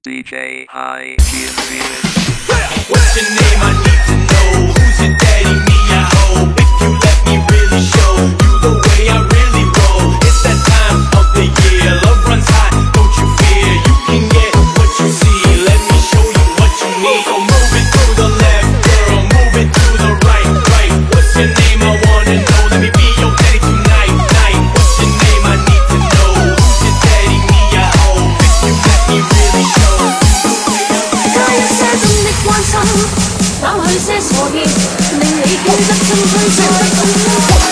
DJ I Feel Feeling. What's your name? I need to know. Who's your daddy? Me, I hope. If you let me really show you the way I really roll. It's that time of the year. Love runs high, don't you fear. You can get what you see. Let me show you what you need. So move it to the left, girl. Move it to the right, right. What's your name? I wanna know. Let me be your daddy tonight, night. What's your name? I need to know. Who's your daddy? Me, I hope. If you let me really show you the way I really roll. 加一些懂的關心，減去些傻意，令你記得青春再動。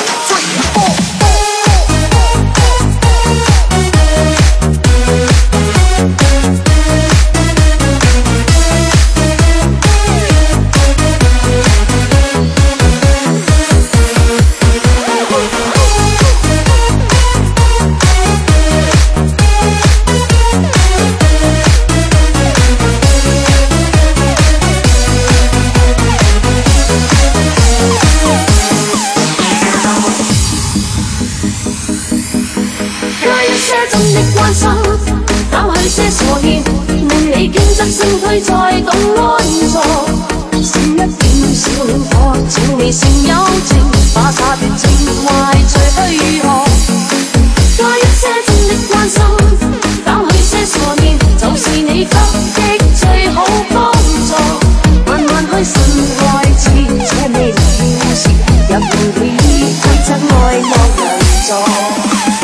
關心，減去些傻意，令你經得升退再懂安坐。閃一點小火，請你善友情，把灑脫情懷最虛荷。加一些真的關心，減去些傻意，就是你給的最好幫助。慢慢開心開始，這美麗故事入面你規則愛莫人助。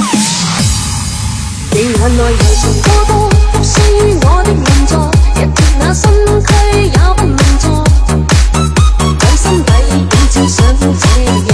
你眼內柔情多多，獨屬於我的名座，一撇那身軀也不能錯。在心底已照上這。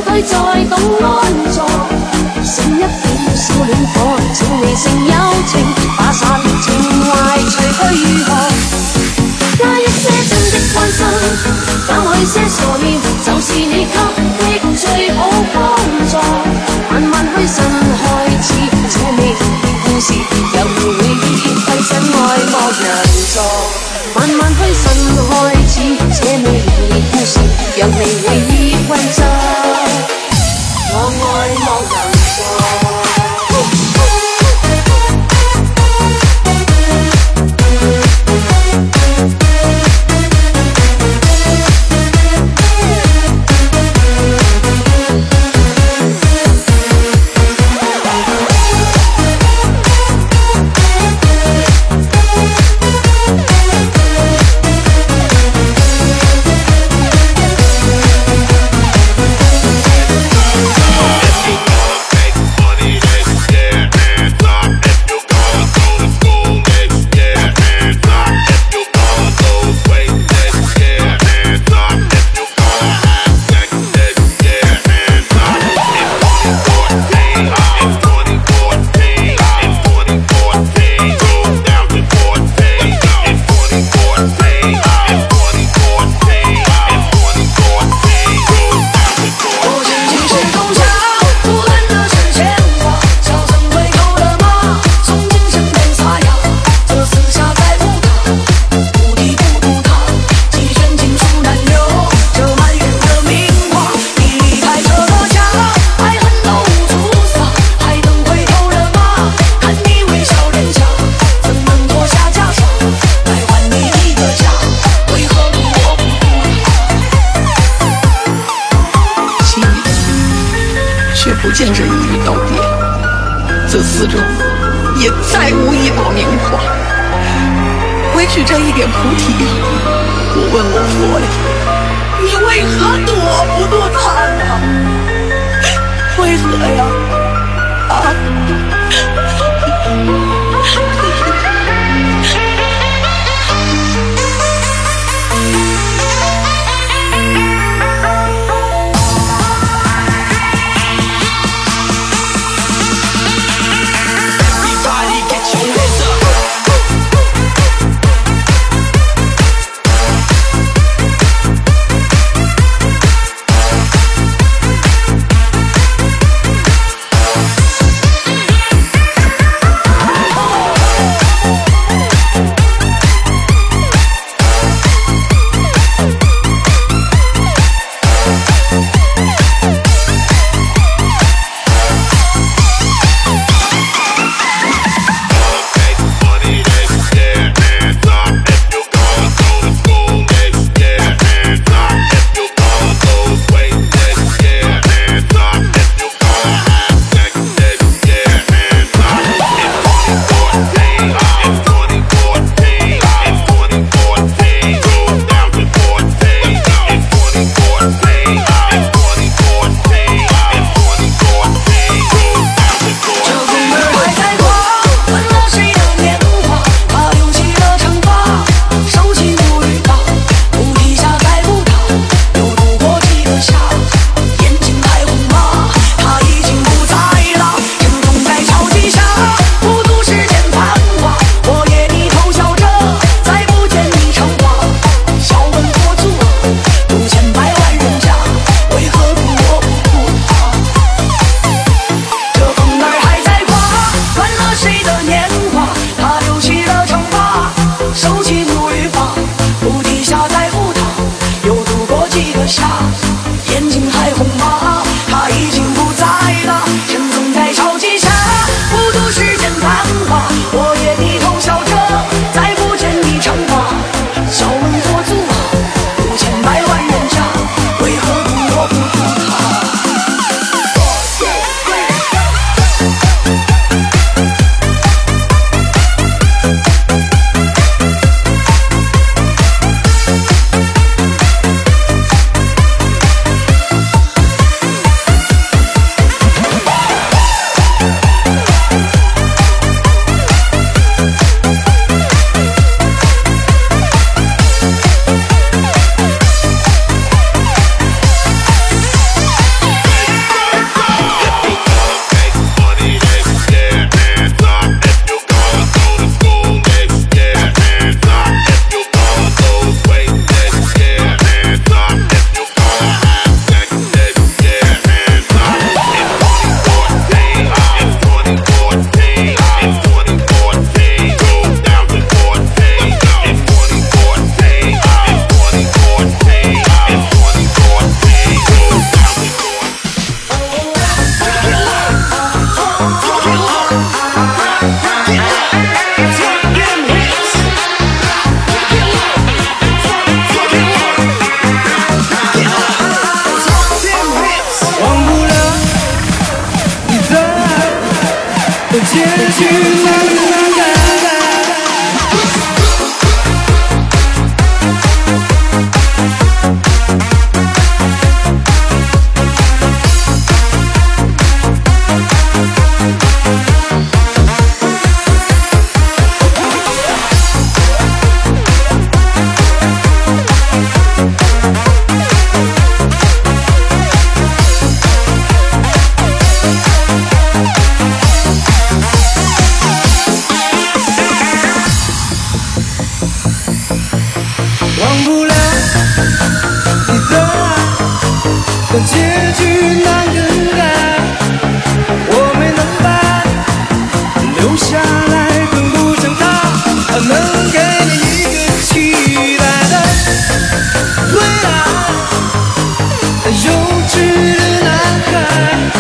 退才懂安坐。剩一點小戀火，請你剩友情，把散情懷除去如何？加一些真的關心，減去些傻念，就是你給的最好幫助。慢慢虛心開始，這美故事又會揮身愛莫難助。慢慢虛心開始，這美故事讓你回憶溫習。我愛莫難助。 不见这一缕道别，这四周也再无一朵明花。回去这一点菩提，我问我佛呀，你为何躲不躲他呢？为何呀？啊！ 结局难改。忘不了你的爱，但结局难更改。我没能把留下来，更不像他能给你一个期待的未来。幼稚的男孩。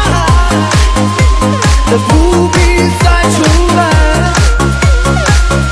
不必再重来。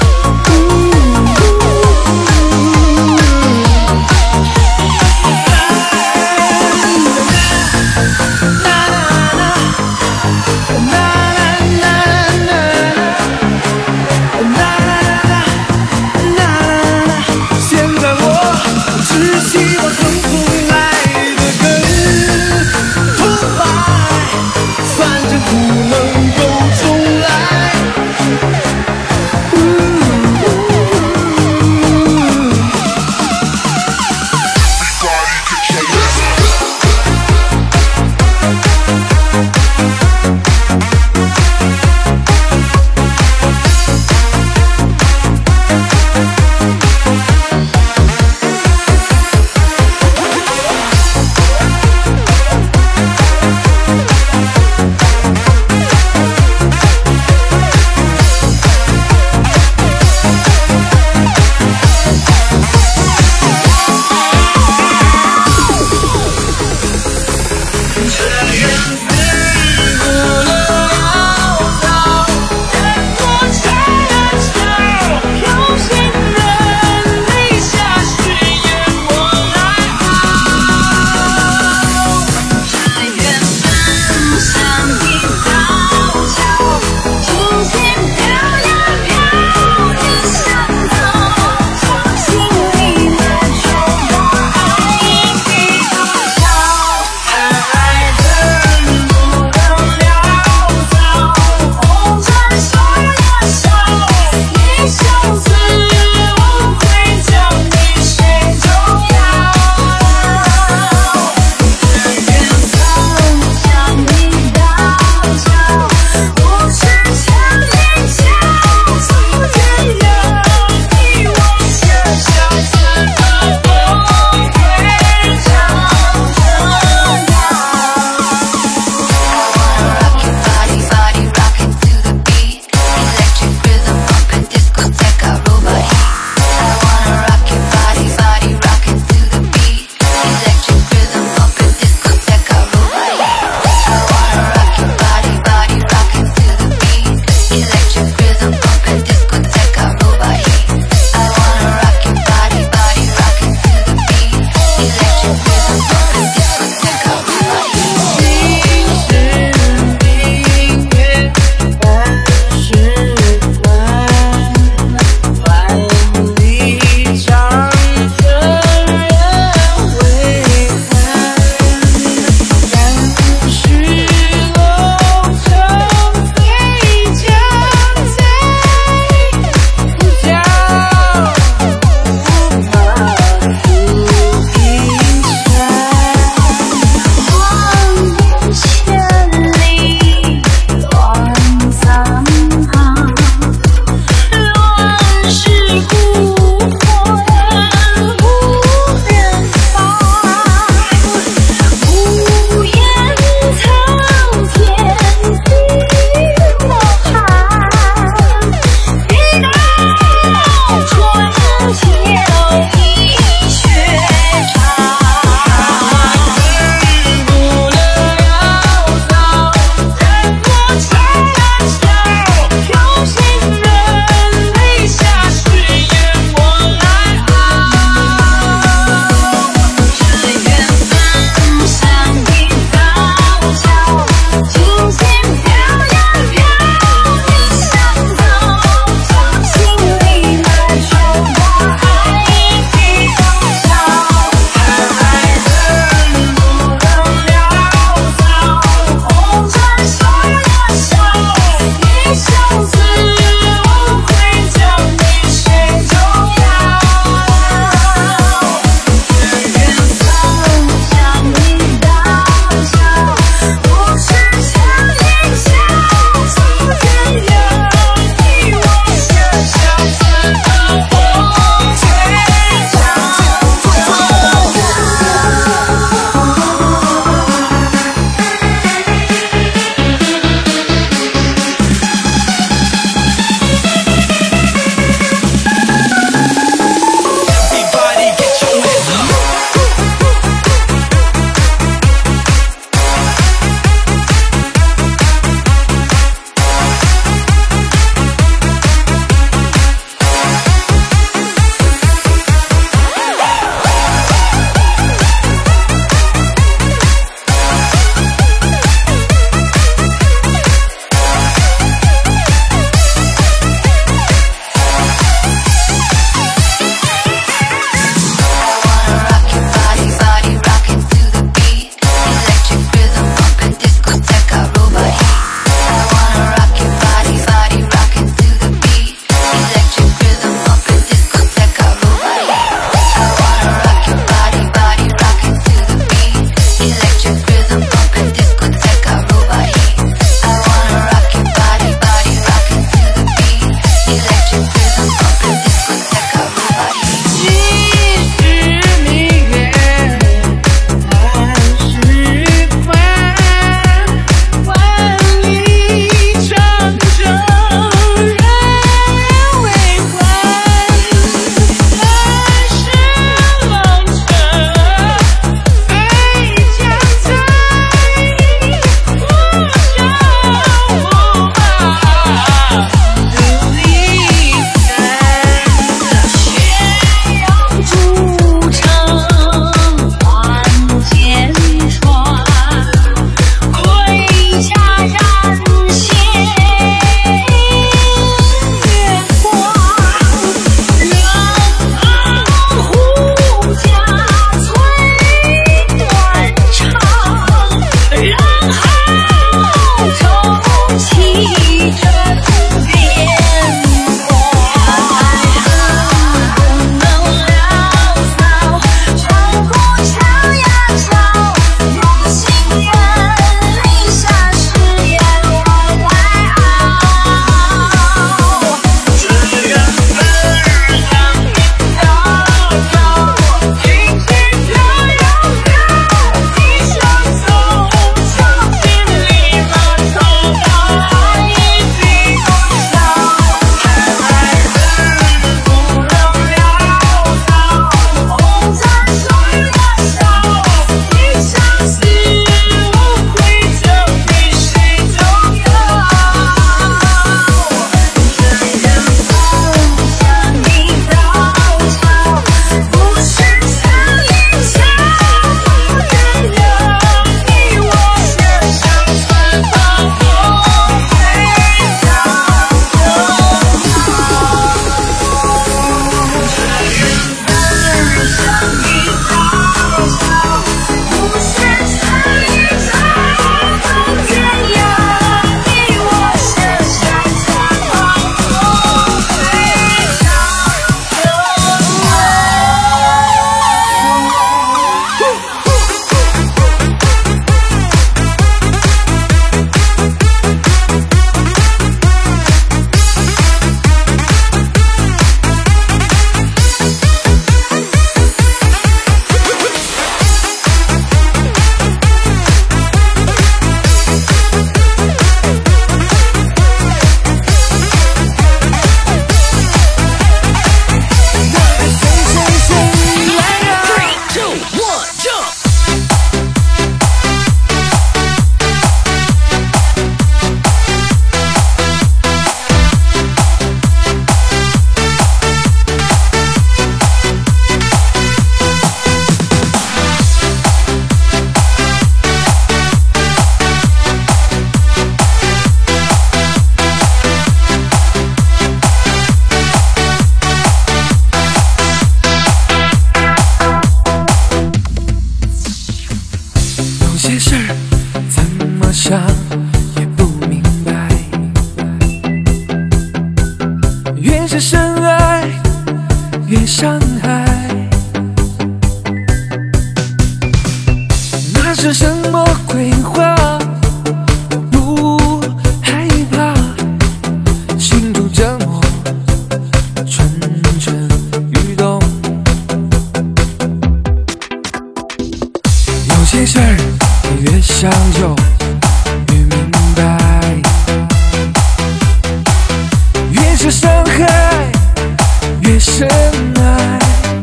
起着变化，不能潦草，唱过唱呀唱，有情人淋下誓言往外熬，这缘分像一道道，轻轻飘摇摇，一生走，手心里那筹码已经多少，爱人不能潦草，红掌水多少，一场心无愧，这比谁重要。这缘分像一道潮，不是唱一唱，不愿让你我写上春风后飞到这缘分像一道潮，不是唱一唱，不愿让你我写上春风后飞有些事儿怎么想也不明白，越是深爱越伤害。那是什么规划？我不害怕，心中折磨，蠢蠢欲动。有些事儿越想就越明白，越是伤害越深爱。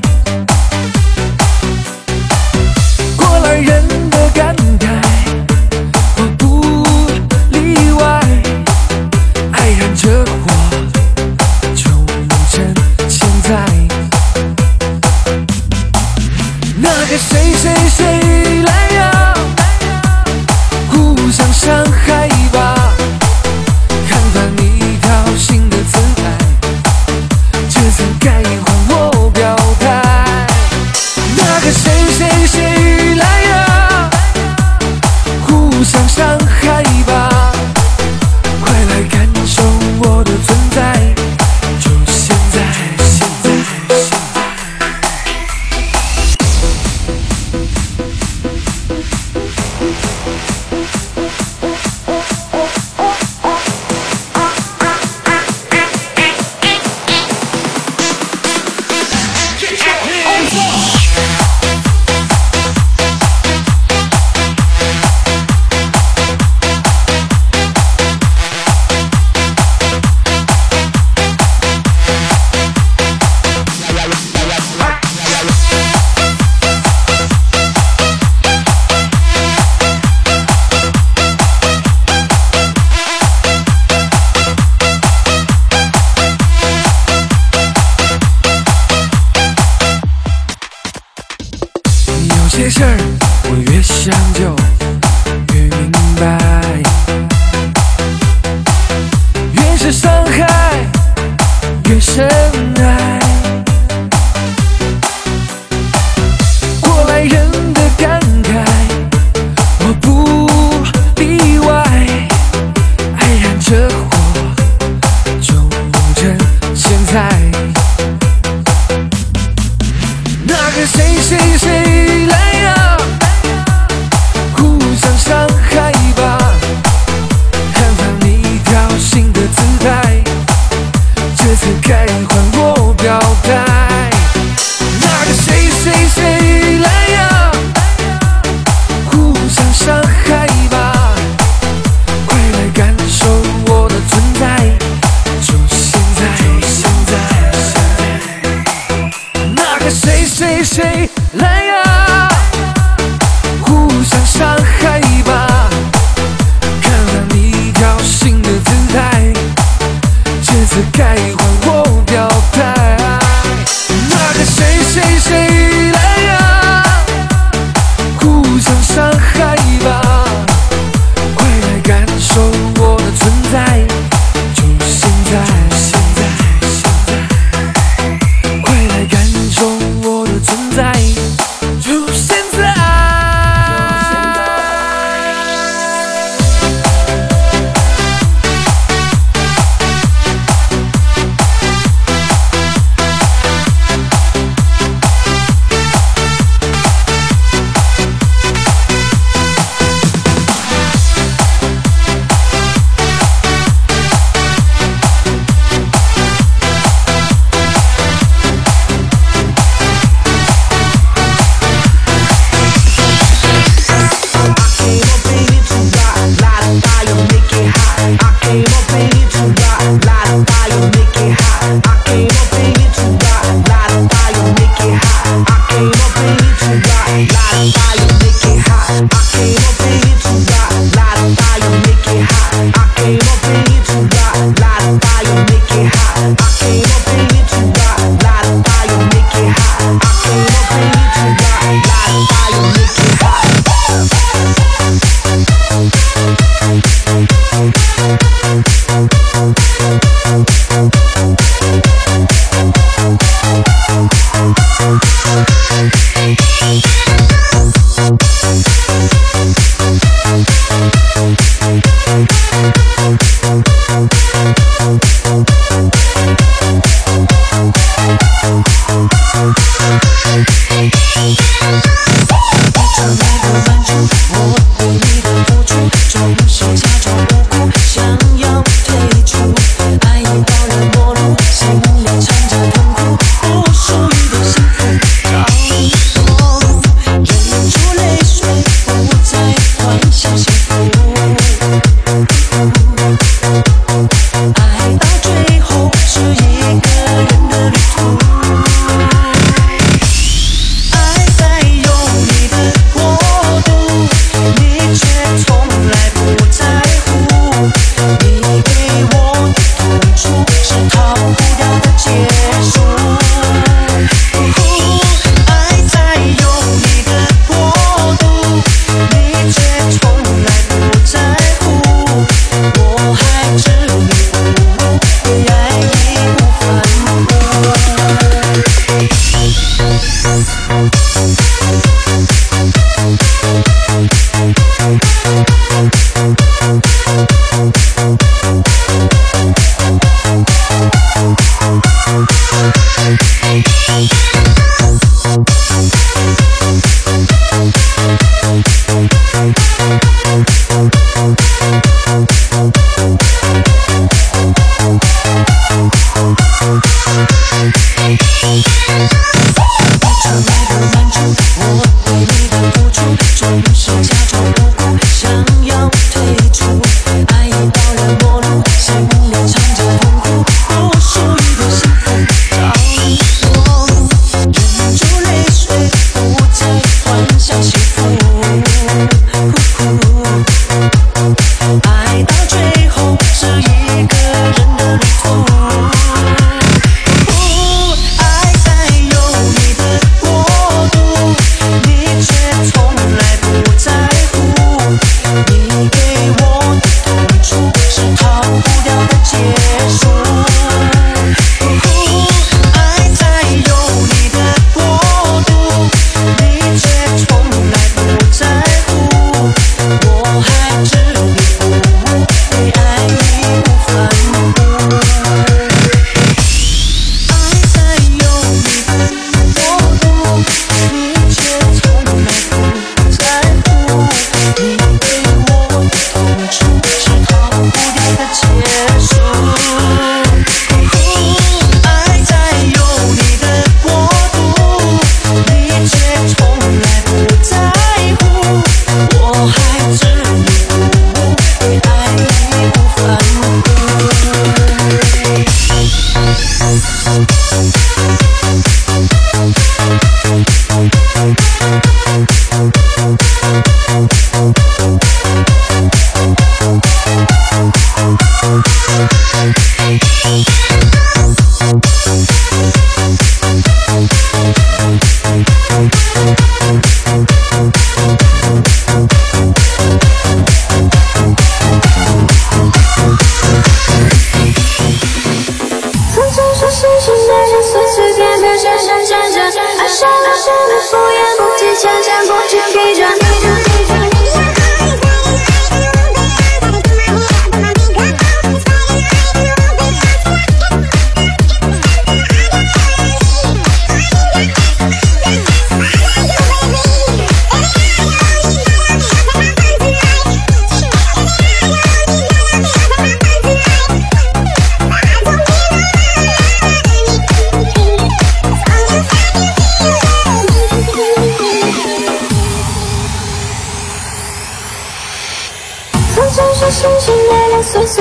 过来人的感慨，我不例外。爱燃着火，就趁现在。那个谁谁谁来呀？互相伤害吧，看看一条新的姿态，这次该换我表态。那个谁谁谁来呀？互相伤害吧，快来感受我的存在，就现在，现在，现在。有些事儿我越想就越明白，越是伤害越深爱。过来人的感慨，我不例外。爱着火，就趁现在。那个谁谁谁来呀，互相伤害吧，看看你挑衅的姿态，这次该换我表态。那个谁谁谁来呀，互相伤害吧，快来感受我的存在，就现在，就现在。那个谁谁谁来呀，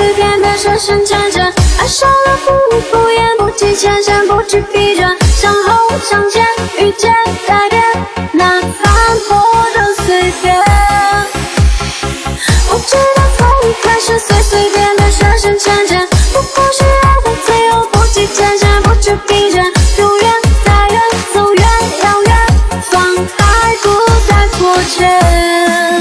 随便便，深深浅浅，爱上了不敷衍，不计前嫌，不知疲倦，向后向前，遇见改变，那残破的随便。不知道从一开始随随便便，深深浅浅，不过是爱的自由，不计前嫌，不知疲倦，永远再远，走远遥远，放开不再拖欠。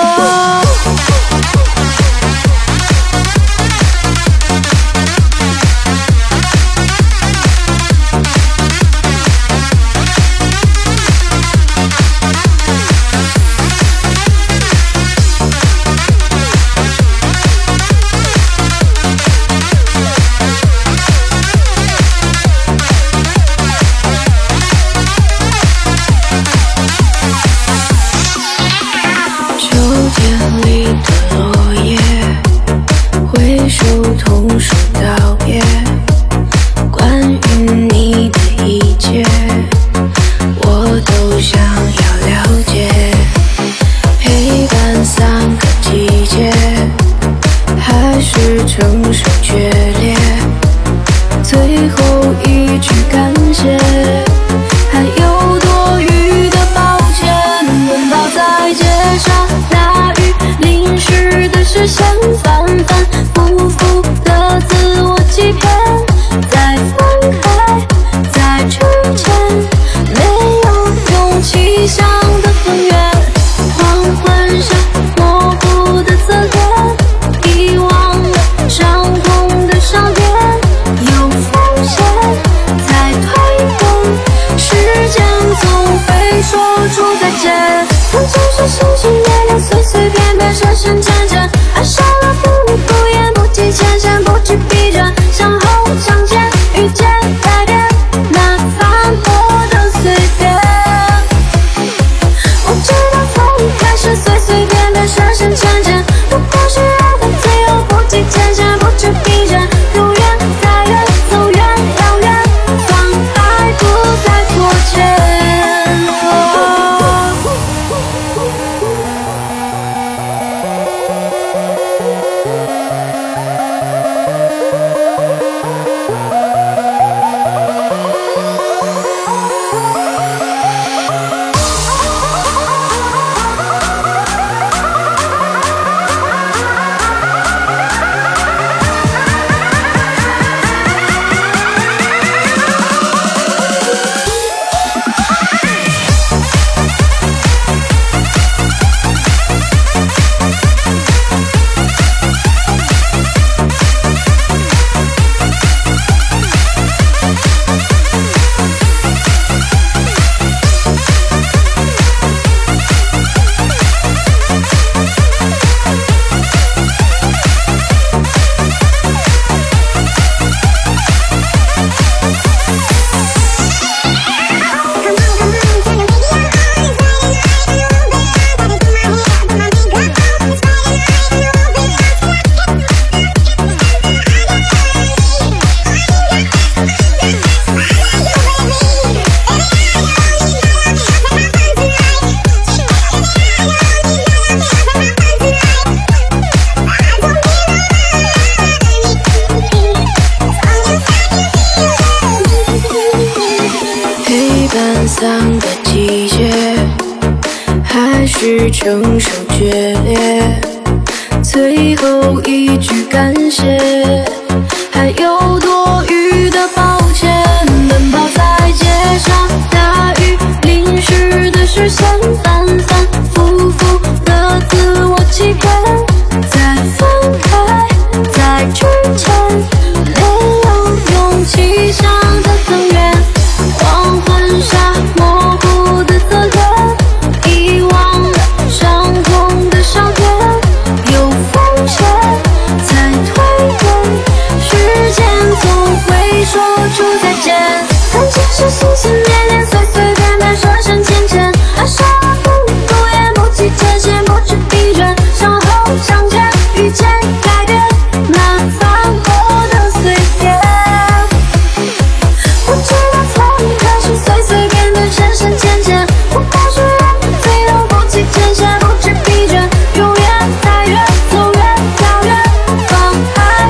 3个季节，还是承受决裂，最后一句感谢，还有多余的抱歉。奔跑在街上，大雨淋湿的视线，反反复复的自我欺骗，在分开在之前，没有勇气想得更远。黄昏下模糊的侧脸，遗忘了伤痛的伤痕，有风险才推远，时间总会说出再见。感情是心心念念，随随便便，深深浅浅，爱上了不敷衍，不计前嫌，不知疲倦，向后向前，遇见改变，那残破的随便。不知道从一开始随随便便，深深浅浅，不过是爱的自由，不计前嫌，不知疲倦，永远太远，走远遥远，放开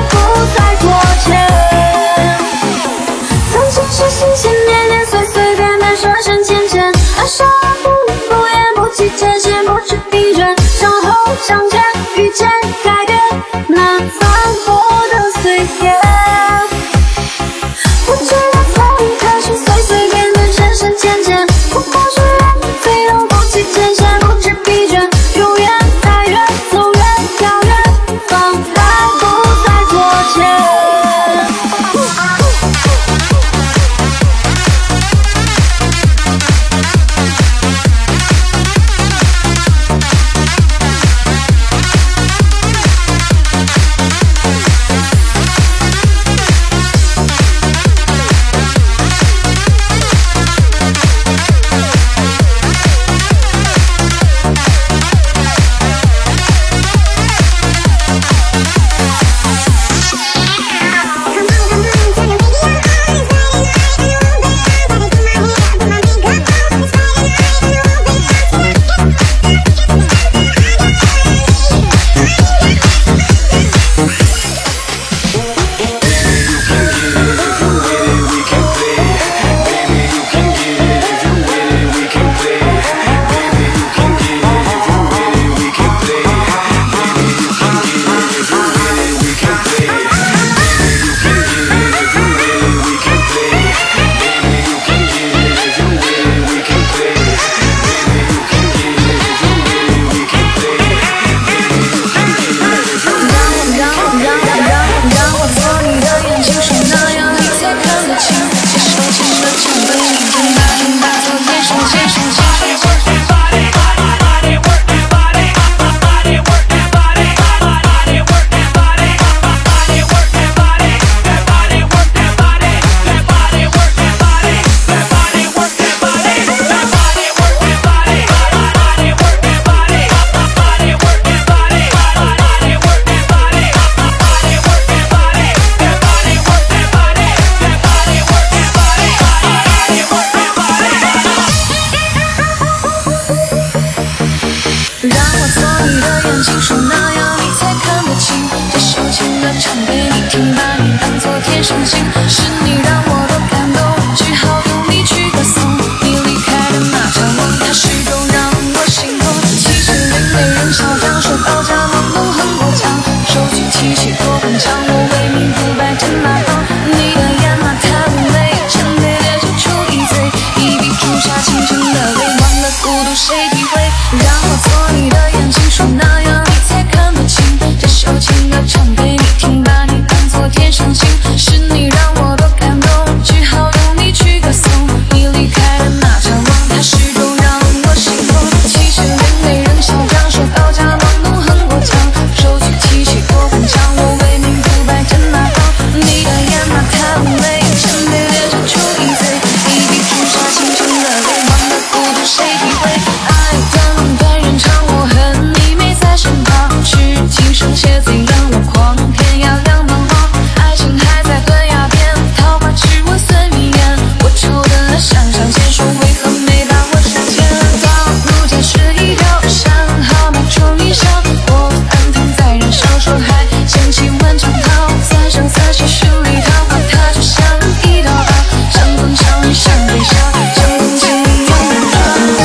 伤心，是你让我多感动，只好用力去歌颂。你离开的那场梦，它始终让我心痛。其实另类人嚣张，说到家忙碌很过强，手举提起多捧场，我为民不败真大方。你的眼那太妩媚，沉甸甸就出一醉，一笔朱砂倾城的泪，忘了孤独谁体会？让我做你的眼睛，说那样你才看得清。这首情歌唱给你听，把你当作天上星。是你让我多感动，只好用力去歌颂。你离开的那场梦，它始终让我心痛。其实另类人嚣张，说到家忙碌很过强，手举提起多捧场，我为民不败真大方。你的眼那太妩媚，沉甸甸就出一醉，一笔朱砂倾城的泪，忘了孤独谁体会？爱短短人长，我恨你没在身旁，是今生且最让我狂，天涯两茫茫。爱情还在断崖边，桃花痴我随迷眼，我抽的想上牵手，为何没把我上前？道路间是一条山，好梦冲一上，我暗藤在燃烧，说还掀起万丈涛，三生三世十里桃花，它就像一道道，相逢相遇像微笑，相逢情一样难抓。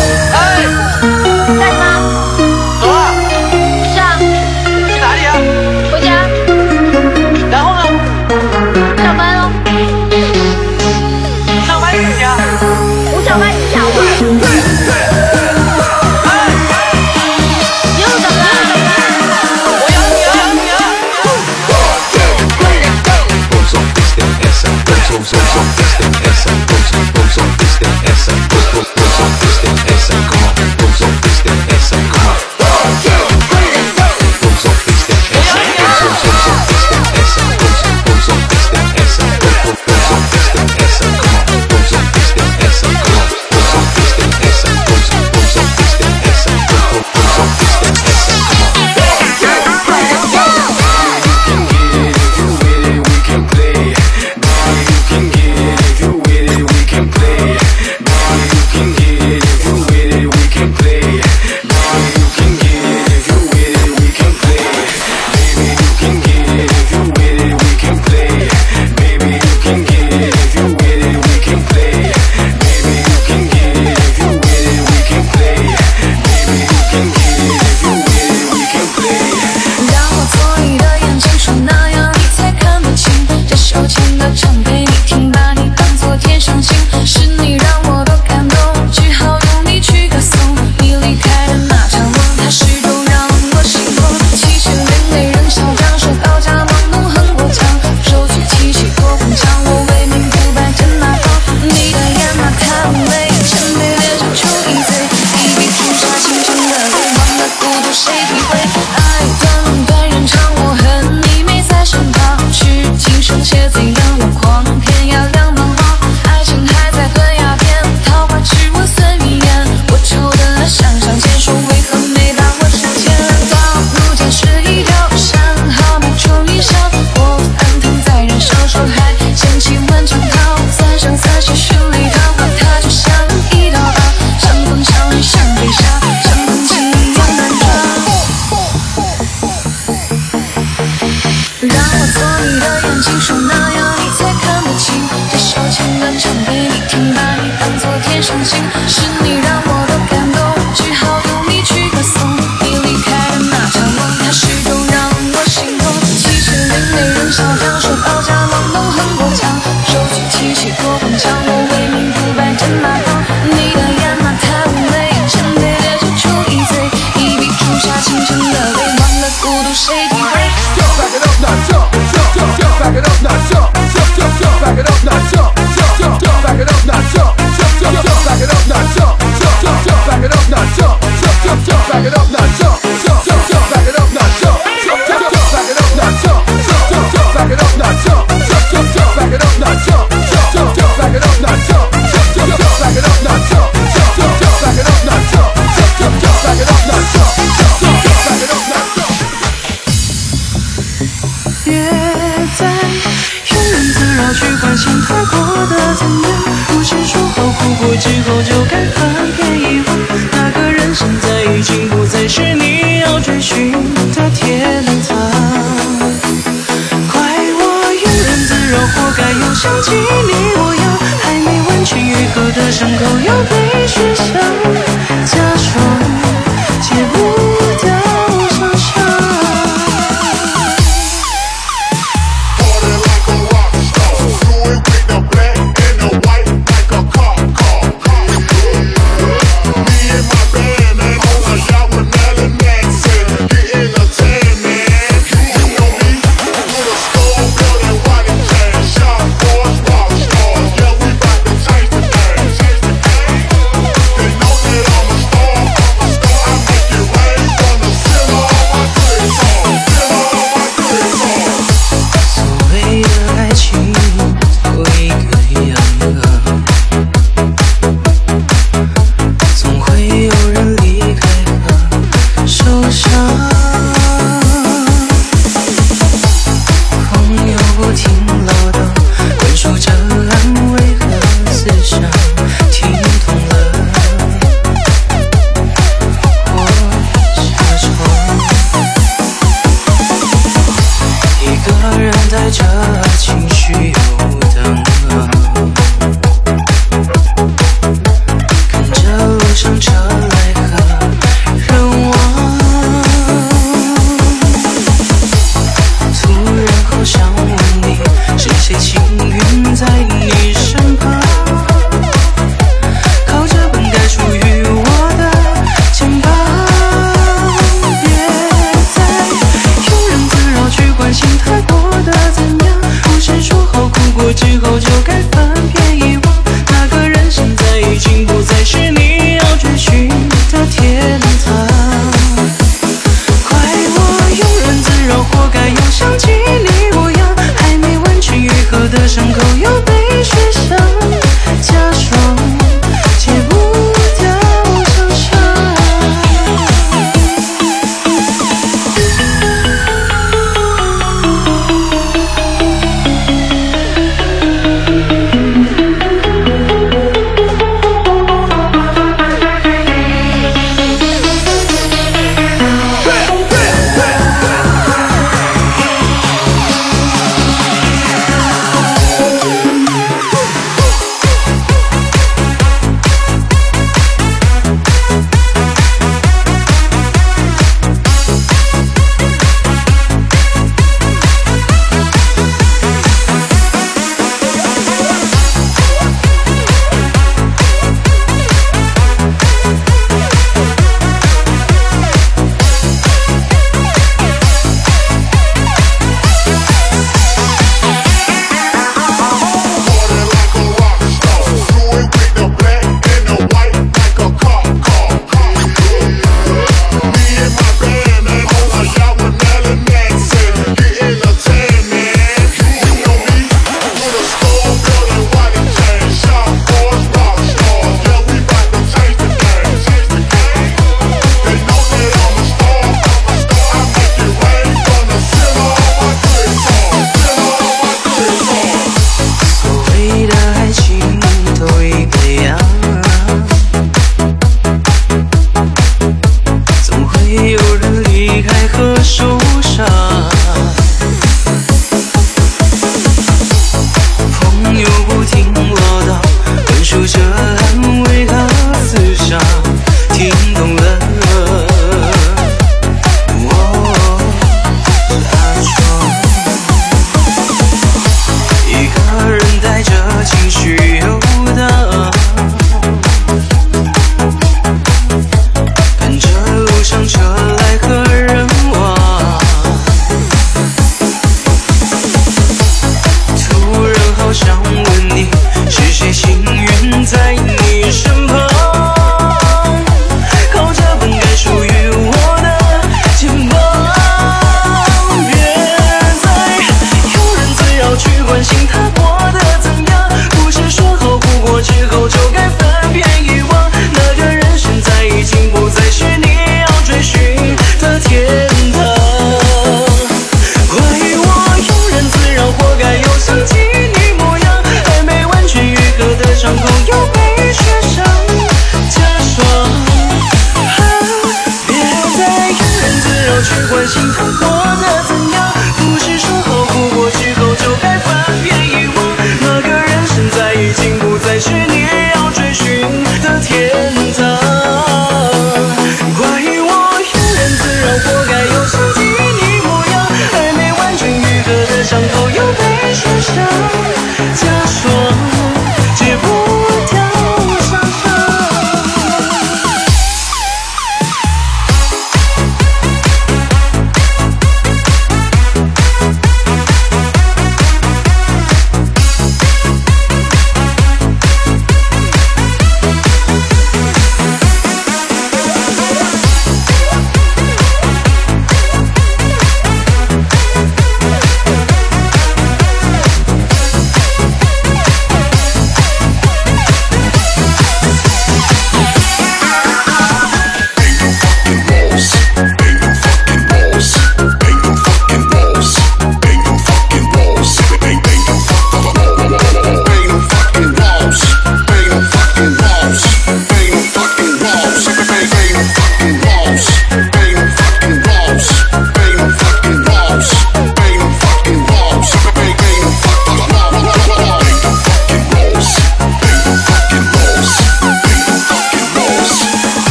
干什么？ 走啊！ 是啊， 去哪里啊？ 回家然后呢？ 上班喽。 上班时间啊？ 不上班你想我？又怎么了？ 我养你啊！养你啊！ 之后就该翻篇遗忘。那个人现在已经不再是你要追寻的天堂。怪我庸人自扰，活又想起你模样，还没完全愈合的伤口又被雪上假装戒不掉伤伤。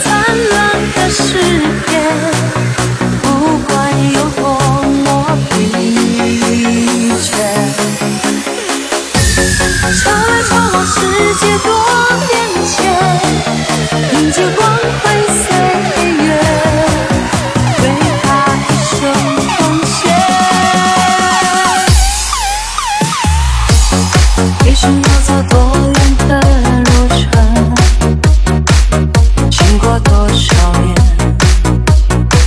灿烂的世界，不管有多么疲倦。潮来潮往，世界多变迁，迎接光辉岁月，为他一生奉献。一生要走多远的路程，经过多少年，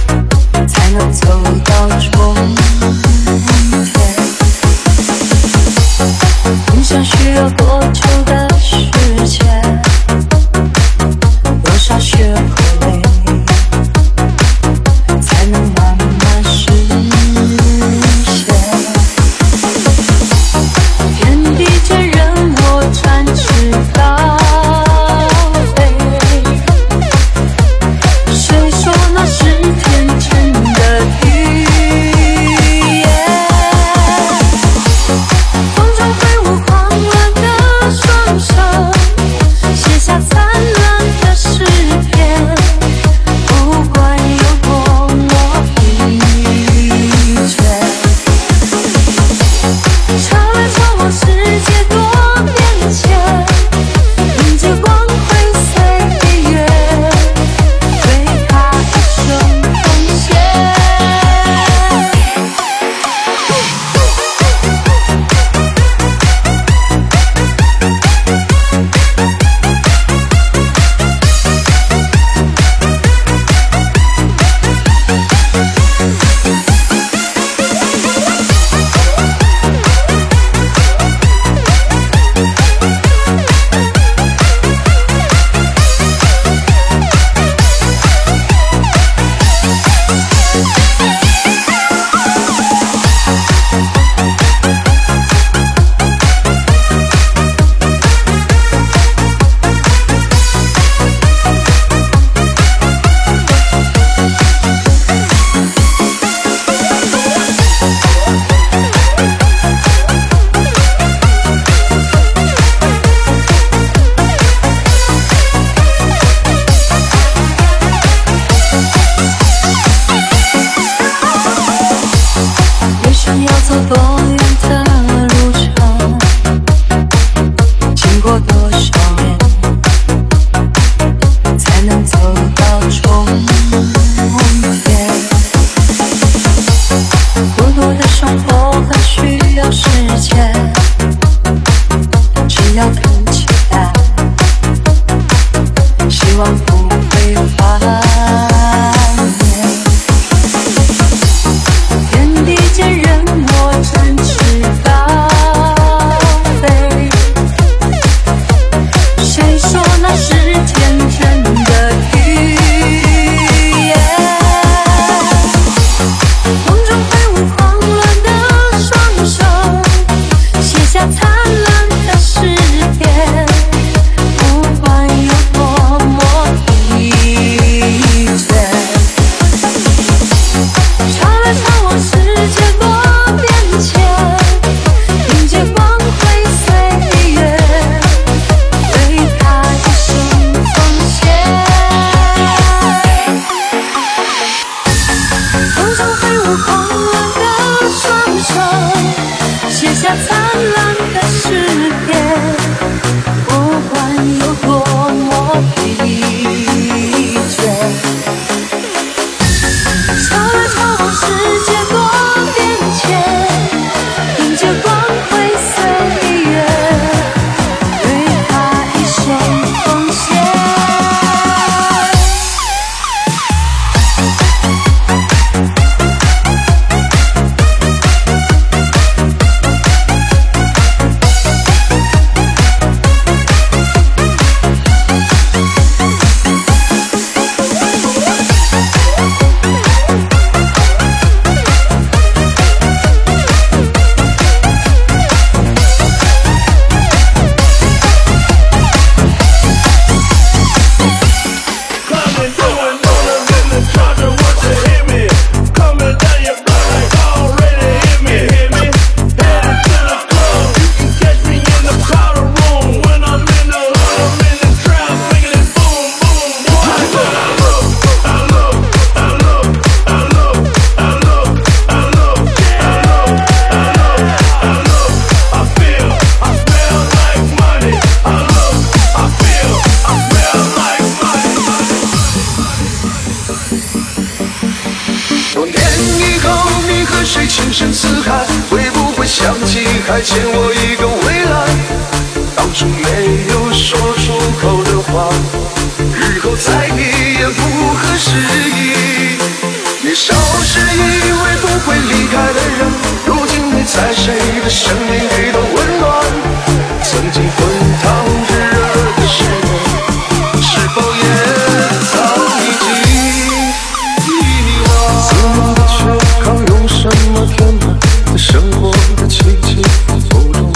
后你和谁情深似海？会不会想起还欠我一个未来？当初没有说出口的话，日后再提也不合时宜。年少时以为不会离开的人，如今你在谁的生命里头温暖？曾经滚烫炙热的誓言，是否也早已经遗忘？思念的缺口用什么填满？在生活的起起伏伏中，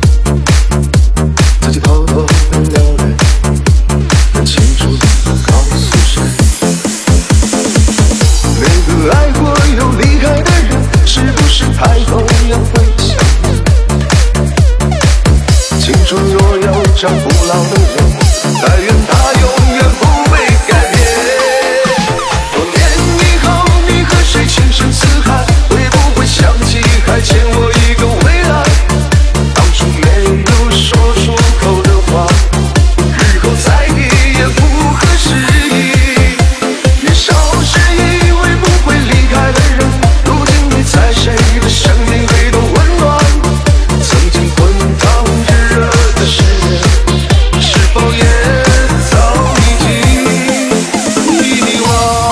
自己偷偷的流泪，很清楚地告诉谁，每个爱过又离开的人，是不是抬头也会想青春若有张不老的脸，但愿它永远不被改变。多年以后你和谁情深似海，会不会想起还欠我一个未来？当初没有说出口的话，日后再提也不合时宜。年少时以为不会离开的人，如今你在谁的生命里头温暖？曾经滚烫炙热的誓言，是否也早已经遗忘？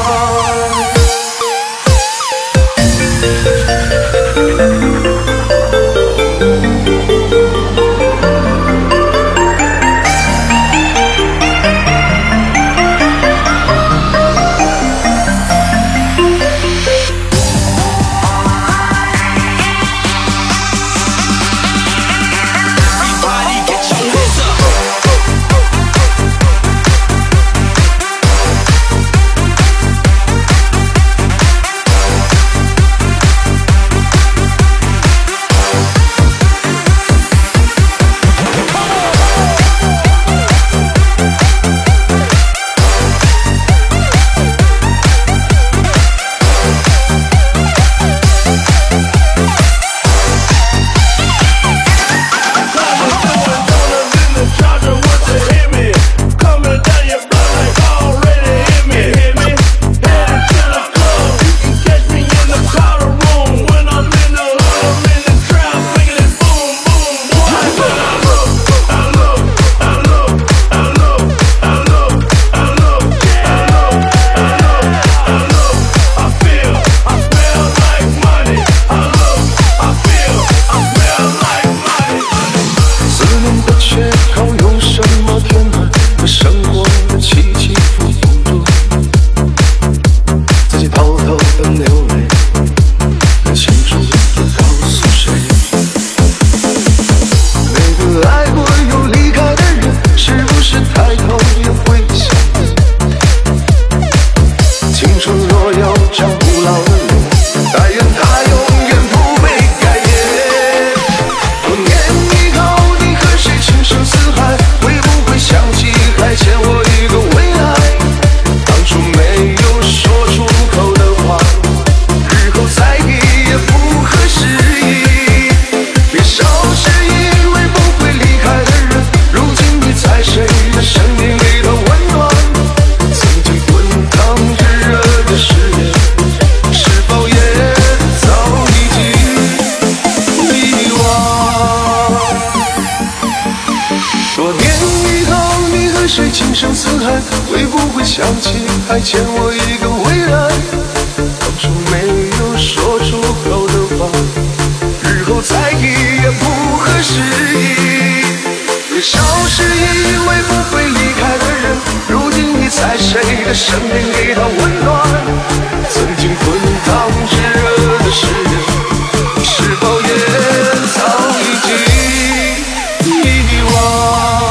谁情深似海，会不会想起还欠我一个未来？当初没有说出口的话，日后再提也不合时宜。年少时以为不会离开的人，如今你在谁的生命里头温暖？曾经滚烫炙热的誓言，是否也早已经遗忘？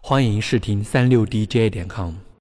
欢迎试听36DJ.com。